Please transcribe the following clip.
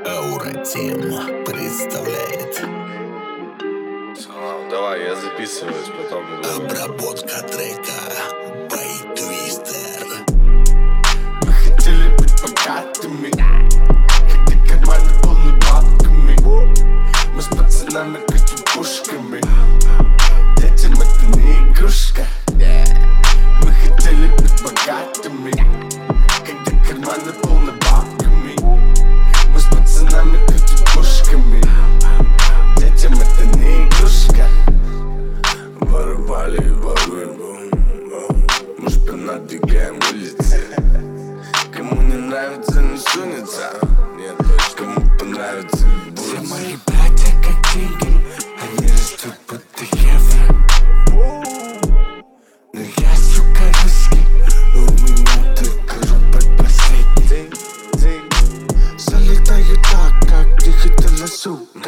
Ауратим представляет Давай, я записываюсь, потом обработка трека by Twister. Мы хотели быть богатыми, хотя карманы полны бабками. Мы с пацанами крутим пушками, детям это не игрушка. Мы хотели быть богатыми, когда карманы полны бабками. Мы с пацанами крутим пушками, детям это не игрушка. Воровали и воруем, мы шпинат двигаем улицы. Кому не нравится, не сунется. Нет, точно, кому понравится, не будет. Все мои братья как деньги, они растут будто евро. Но я, сука, русский, у меня только рубль последний. Залетаю так, как ты хотела суп.